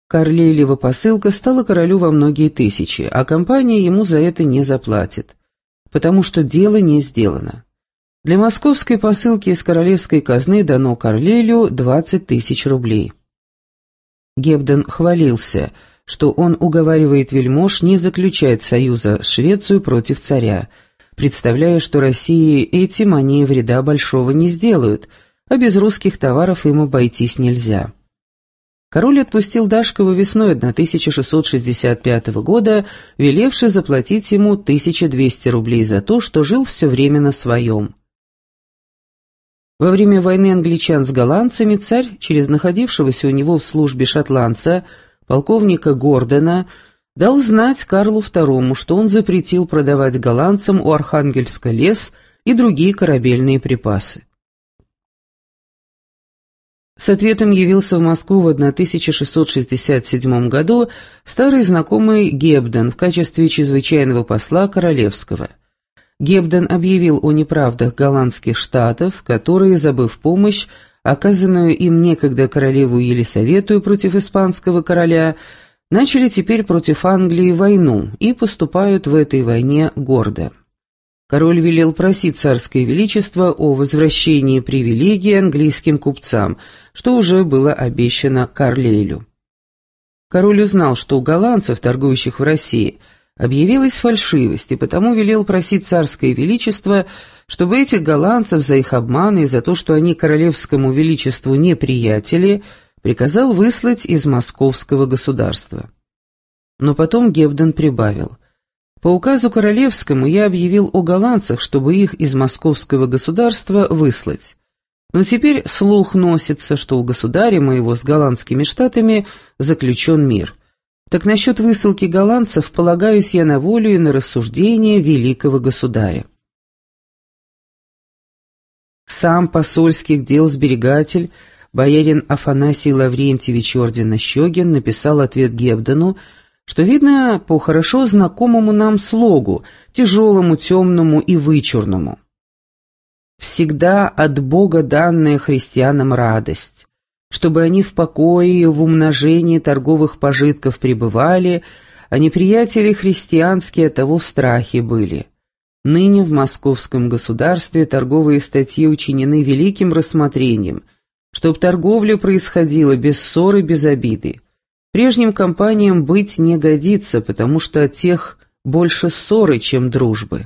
Карлейлева посылка стала королю во многие тысячи, а компания ему за это не заплатит, потому что дело не сделано. Для московской посылки из королевской казны дано Карлейлю 20 тысяч рублей. Гебден хвалился, что он уговаривает вельмож не заключать союза с Швецией против царя, представляя, что России этим они вреда большого не сделают, а без русских товаров им обойтись нельзя. Король отпустил Дашкова весной 1665 года, велевший заплатить ему 1200 рублей за то, что жил все время на своем. Во время войны англичан с голландцами царь, через находившегося у него в службе шотландца, полковника Гордона, дал знать Карлу II, что он запретил продавать голландцам у Архангельска лес и другие корабельные припасы. С ответом явился в Москву в 1667 году старый знакомый Гебден в качестве чрезвычайного посла Королевского. Гебден объявил о неправдах голландских штатов, которые, забыв помощь, оказанную им некогда королеву Елисавету против испанского короля, начали теперь против Англии войну и поступают в этой войне гордо. Король велел просить царское величество о возвращении привилегий английским купцам, что уже было обещано Карлейлю. Король узнал, что у голландцев, торгующих в России, объявилась фальшивость, и потому велел просить царское величество, чтобы этих голландцев за их обманы и за то, что они королевскому величеству неприятели, приказал выслать из московского государства. Но потом Гебден прибавил: «По указу королевскому я объявил о голландцах, чтобы их из московского государства выслать. Но теперь слух носится, что у государя моего с голландскими штатами заключен мир. Так насчет высылки голландцев полагаюсь я на волю и на рассуждение великого государя». Сам посольских дел сберегатель, боярин Афанасий Лаврентьевич ордена Щегин, написал ответ Гебдену, что видно по хорошо знакомому нам слогу, тяжелому, темному и вычурному. «Всегда от Бога данная христианам радость, чтобы они в покое и в умножении торговых пожитков пребывали, а неприятели христианские от того в страхе были. Ныне в московском государстве торговые статьи учинены великим рассмотрением, чтоб торговля происходила без ссоры, без обиды. Прежним компаниям быть не годится, потому что от тех больше ссоры, чем дружбы.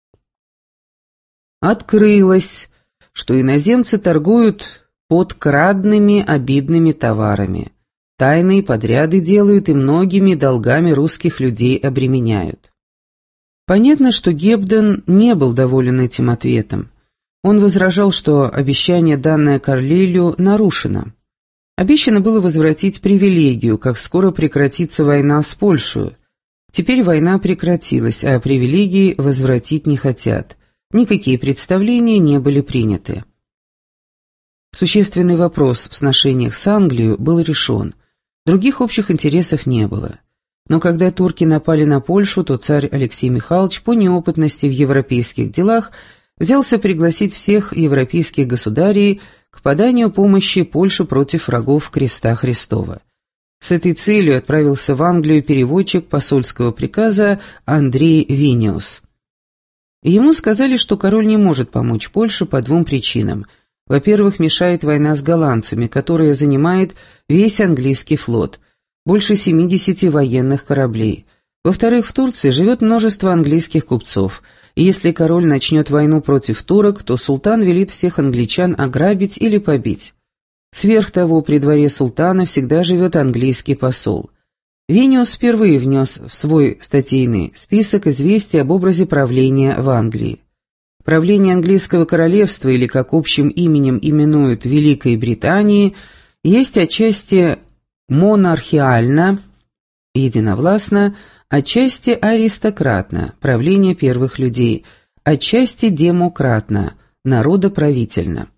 Открылось, что иноземцы торгуют подкрадными обидными товарами, тайные подряды делают и многими долгами русских людей обременяют. Понятно, что Гебден не был доволен этим ответом. Он возражал, что обещание, данное Карлейлю, нарушено. Обещано было возвратить привилегию, как скоро прекратится война с Польшей. Теперь война прекратилась, а привилегии возвратить не хотят. Никакие представления не были приняты. Существенный вопрос в сношениях с Англией был решен. Других общих интересов не было. Но когда турки напали на Польшу, то царь Алексей Михайлович по неопытности в европейских делах взялся пригласить всех европейских государей к поданию помощи Польше против врагов креста Христова. С этой целью отправился в Англию переводчик посольского приказа Андрей Виниус. Ему сказали, что король не может помочь Польше по двум причинам. Во-первых, мешает война с голландцами, которая занимает весь английский флот, больше 70 военных кораблей. Во-вторых, в Турции живет множество английских купцов, и если король начнет войну против турок, то султан велит всех англичан ограбить или побить. Сверх того, при дворе султана всегда живет английский посол. Виниус впервые внес в свой статейный список известия об образе правления в Англии. Правление английского королевства, или как общим именем именуют Великой Британии, есть отчасти монархиально, единовластно, отчасти аристократно, правление первых людей, отчасти демократно, народоправительно.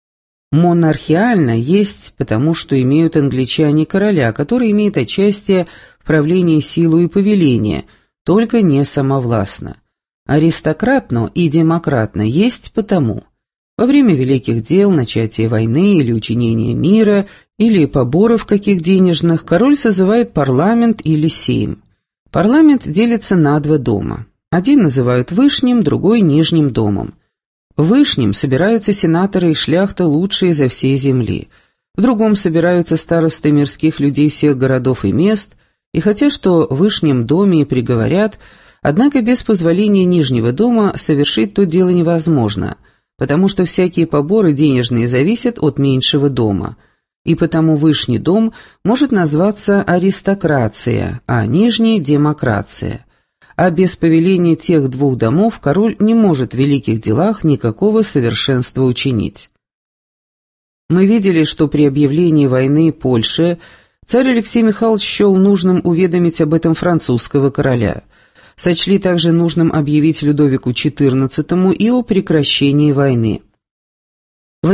Монархиально есть потому, что имеют англичане короля, который имеет отчасти в правлении силу и повеление, только не самовластно. Аристократно и демократно есть потому. Во время великих дел, начатия войны или учинения мира, или поборов каких денежных, король созывает парламент или сейм. Парламент делится на два дома. Один называют Вышним, другой Нижним домом. В Вышнем собираются сенаторы и шляхта лучшие изо всей земли. В другом собираются старосты мирских людей всех городов и мест, и хотя что в Вышнем доме и приговорят, однако без позволения Нижнего дома совершить то дело невозможно, потому что всякие поборы денежные зависят от меньшего дома, и потому Вышний дом может назваться аристокрация, а Нижний – демократия. А без повеления тех двух домов король не может в великих делах никакого совершенства учинить. Мы видели, что при объявлении войны Польше царь Алексей Михайлович счел нужным уведомить об этом французского короля. Сочли также нужным объявить Людовику XIV и о прекращении войны. В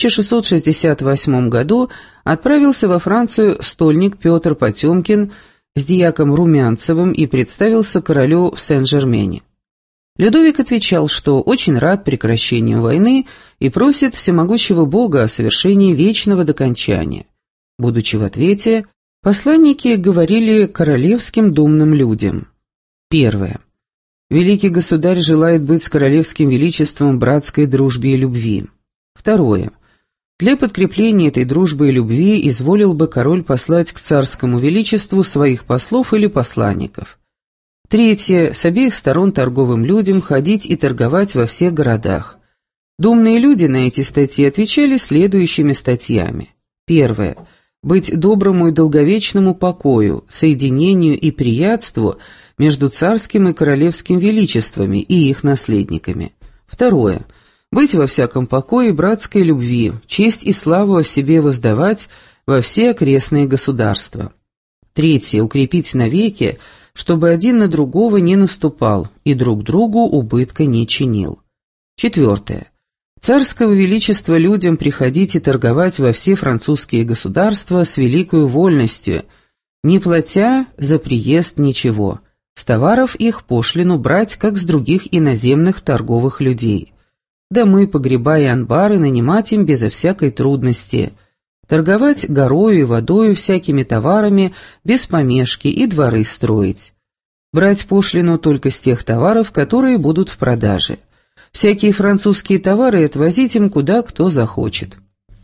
1668 году отправился во Францию стольник Петр Потемкин с дьяком Румянцевым и представился королю в Сен-Жермене. Людовик отвечал, что очень рад прекращению войны и просит всемогущего Бога о совершении вечного докончания. Будучи в ответе, посланники говорили королевским думным людям. Первое. Великий государь желает быть с королевским величеством в братской дружбе и любви. Второе. Для подкрепления этой дружбы и любви изволил бы король послать к царскому величеству своих послов или посланников. Третье. С обеих сторон торговым людям ходить и торговать во всех городах. Думные люди на эти статьи отвечали следующими статьями. Первое. Быть доброму и долговечному покою, соединению и приятству между царским и королевским величествами и их наследниками. Второе. Быть во всяком покое братской любви, честь и славу о себе воздавать во все окрестные государства. Третье. Укрепить навеки, чтобы один на другого не наступал и друг другу убытка не чинил. Четвертое. Царского величества людям приходить и торговать во все французские государства с великою вольностью, не платя за приезд ничего, с товаров их пошлину брать, как с других иноземных торговых людей. Домы, погреба и анбары нанимать им безо всякой трудности, торговать горою и водою всякими товарами без помешки и дворы строить. Брать пошлину только с тех товаров, которые будут в продаже. Всякие французские товары отвозить им куда кто захочет.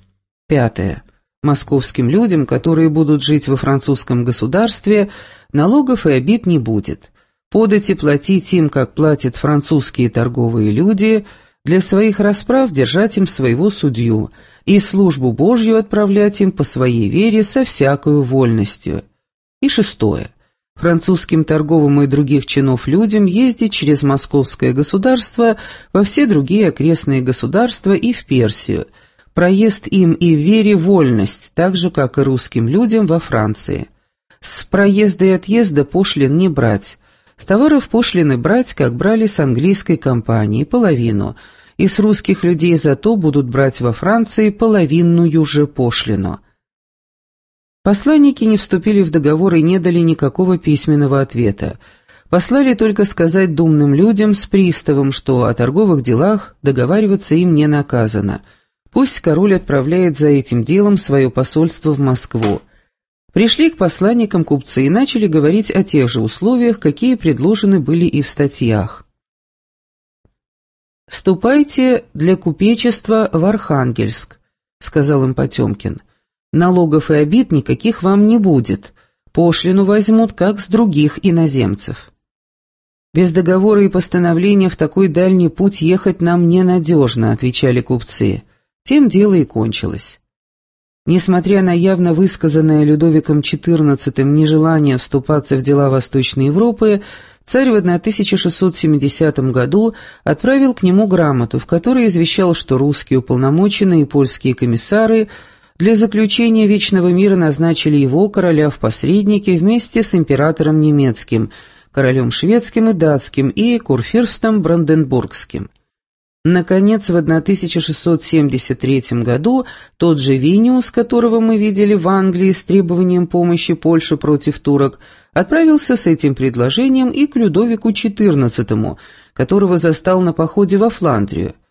Пятое. Московским людям, которые будут жить во французском государстве, налогов и обид не будет. Подати платить им, как платят французские торговые люди, для своих расправ держать им своего судью и службу Божью отправлять им по своей вере со всякою вольностью. И шестое. Французским торговым и других чинов людям ездить через московское государство во все другие окрестные государства и в Персию, проезд им и в вере вольность, так же, как и русским людям во Франции. С проезда и отъезда пошлин не брать, с товаров пошлины брать, как брали с английской компании, половину, и с русских людей зато будут брать во Франции половинную же пошлину. Посланники не вступили в договор и не дали никакого письменного ответа. Послали только сказать думным людям с приставом, что о торговых делах договариваться им не наказано. Пусть король отправляет за этим делом свое посольство в Москву. Пришли к посланникам купцы и начали говорить о тех же условиях, какие предложены были и в статьях. «Ступайте для купечества в Архангельск», — сказал им Потемкин. «Налогов и обид никаких вам не будет, пошлину возьмут, как с других иноземцев. Без договора и постановления в такой дальний путь ехать нам ненадежно», — отвечали купцы. Тем дело и кончилось. Несмотря на явно высказанное Людовиком XIV нежелание вступаться в дела Восточной Европы, царь в 1670 году отправил к нему грамоту, в которой извещал, что русские уполномоченные и польские комиссары для заключения вечного мира назначили его, короля, в посредники вместе с императором немецким, королем шведским и датским и курфюрстом бранденбургским. Наконец, в 1673 году тот же Виниус, которого мы видели в Англии с требованием помощи Польши против турок, отправился с этим предложением и к Людовику XIV, которого застал на походе во Фландрию.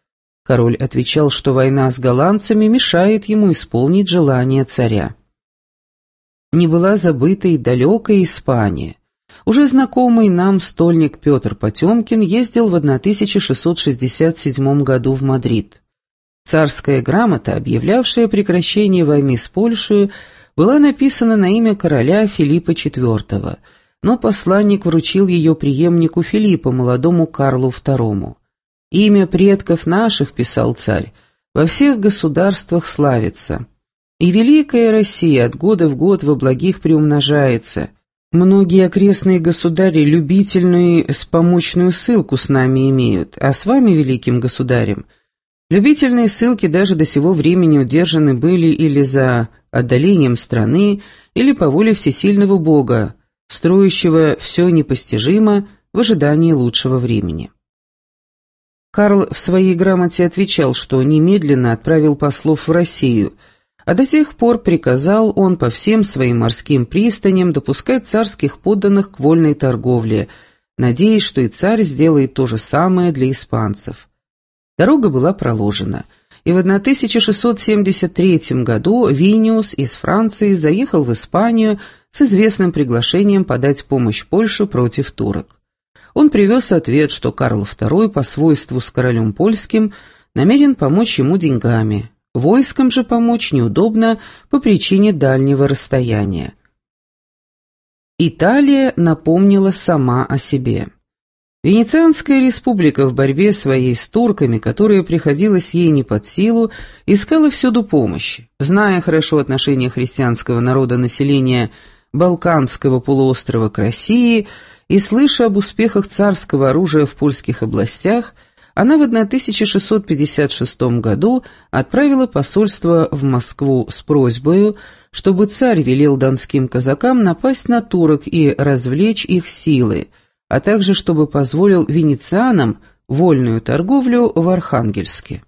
Король отвечал, что война с голландцами мешает ему исполнить желание царя. Не была забыта и далекая Испания. Уже знакомый нам стольник Петр Потемкин ездил в 1667 году в Мадрид. Царская грамота, объявлявшая прекращение войны с Польшей, была написана на имя короля Филиппа IV, но посланник вручил ее преемнику Филиппа, молодому Карлу II. «Имя предков наших, — писал царь, — во всех государствах славится, и великая Россия от года в год во благих приумножается. Многие окрестные государи любительную спомочную ссылку с нами имеют, а с вами, великим государем, любительные ссылки даже до сего времени удержаны были или за отдалением страны, или по воле всесильного Бога, строящего все непостижимо в ожидании лучшего времени». Карл в своей грамоте отвечал, что немедленно отправил послов в Россию, а до сих пор приказал он по всем своим морским пристаням допускать царских подданных к вольной торговле, надеясь, что и царь сделает то же самое для испанцев. Дорога была проложена, и в 1673 году Виниус из Франции заехал в Испанию с известным приглашением подать помощь Польше против турок. Он привез ответ, что Карл II по свойству с королем польским намерен помочь ему деньгами. Войском же помочь неудобно по причине дальнего расстояния. Италия напомнила сама о себе. Венецианская республика в борьбе своей с турками, которая приходилась ей не под силу, искала всюду помощи. Зная хорошо отношение христианского народа населения Балканского полуострова к России и слыша об успехах царского оружия в польских областях, она в 1656 году отправила посольство в Москву с просьбой, чтобы царь велел донским казакам напасть на турок и развлечь их силы, а также чтобы позволил венецианам вольную торговлю в Архангельске.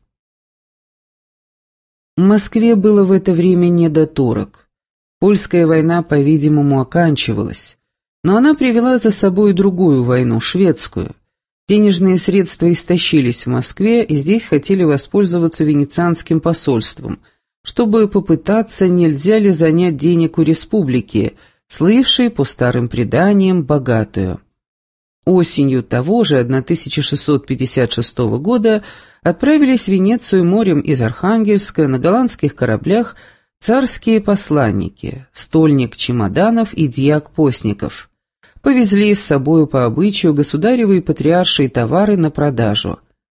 В Москве было в это время не до турок. Польская война, по-видимому, оканчивалась, но она привела за собой другую войну, шведскую. Денежные средства истощились в Москве, и здесь хотели воспользоваться венецианским посольством, чтобы попытаться, нельзя ли занять денег у республики, слывшей, по старым преданиям, богатую. Осенью того же 1656 года отправились в Венецию морем из Архангельска на голландских кораблях царские посланники, стольник Чемоданов и дьяк Постников. Повезли с собою по обычаю государевы и патриаршие товары на продажу.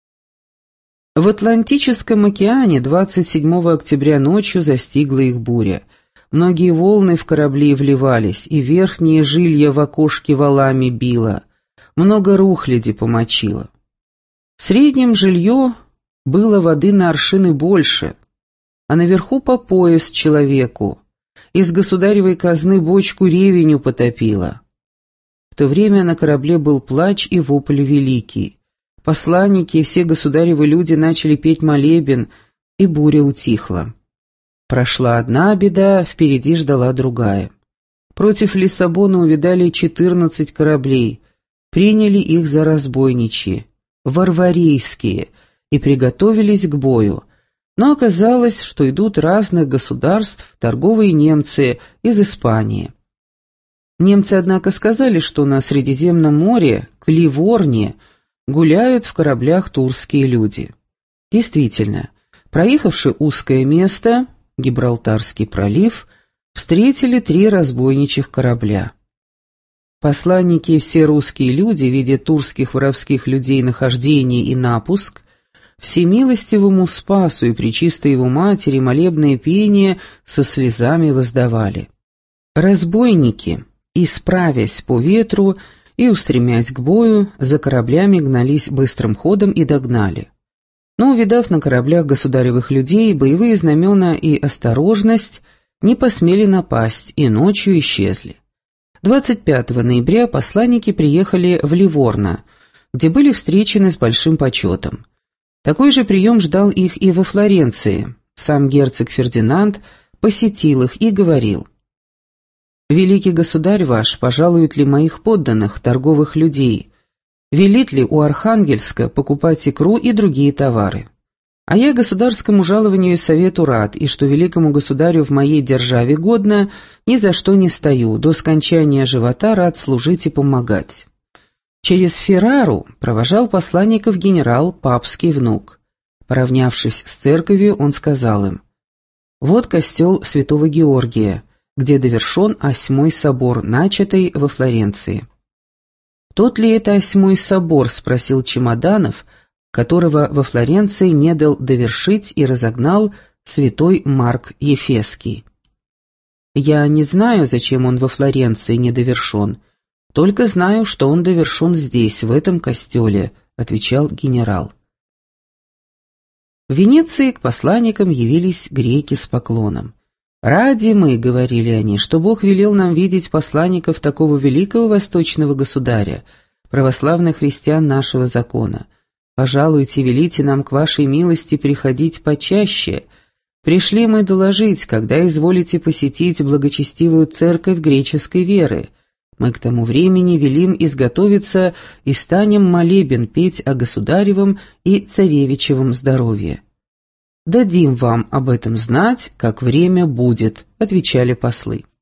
В Атлантическом океане 27 октября ночью застигла их буря. Многие волны в корабли вливались, и верхние жилья в окошке валами било. Много рухляди помочило. В среднем жилье было воды на аршины больше, а наверху по пояс человеку. Из государевой казны бочку ревеню потопило. В то время на корабле был плач и вопль великий. Посланники и все государевы люди начали петь молебен, и буря утихла. Прошла одна беда, впереди ждала другая. Против Лиссабона увидали 14 кораблей, приняли их за разбойничьи, варварийские, и приготовились к бою. Но оказалось, что идут разных государств торговые немцы из Испании. Немцы, однако, сказали, что на Средиземном море, к Ливорне, гуляют в кораблях турские люди. Действительно, проехавши узкое место, Гибралтарский пролив, встретили 3 разбойничьих корабля. Посланники и все русские люди, видя турских воровских людей нахождение и напуск, всемилостивому Спасу и Пречистой его матери молебное пение со слезами воздавали. Разбойники, исправясь по ветру и устремясь к бою, за кораблями гнались быстрым ходом и догнали. Но, увидав на кораблях государевых людей боевые знамена и осторожность, не посмели напасть и ночью исчезли. 25 ноября посланники приехали в Ливорно, где были встречены с большим почетом. Такой же прием ждал их и во Флоренции. Сам герцог Фердинанд посетил их и говорил: «Великий государь ваш пожалует ли моих подданных, торговых людей? Велит ли у Архангельска покупать икру и другие товары? А я государскому жалованию и совету рад, и что великому государю в моей державе годно, ни за что не стою, до скончания живота рад служить и помогать». Через Феррару провожал посланников генерал, папский внук. Поравнявшись с церковью, он сказал им: «Вот костел святого Георгия, где довершен Осьмой собор, начатый во Флоренции». «Тот ли это Осьмой собор?» — спросил Чемоданов, которого во Флоренции не дал довершить и разогнал святой Марк Ефесский. «Я не знаю, зачем он во Флоренции не довершен, только знаю, что он довершен здесь, в этом костеле», — отвечал генерал. В Венеции к посланникам явились греки с поклоном. «Ради мы, — говорили они, — что Бог велел нам видеть посланников такого великого восточного государя, православных христиан нашего закона. Пожалуйте, велите нам к вашей милости приходить почаще. Пришли мы доложить, когда изволите посетить благочестивую церковь греческой веры. Мы к тому времени велим изготовиться и станем молебен петь о государевом и царевичевом здоровье». «Дадим вам об этом знать, как время будет», — отвечали послы.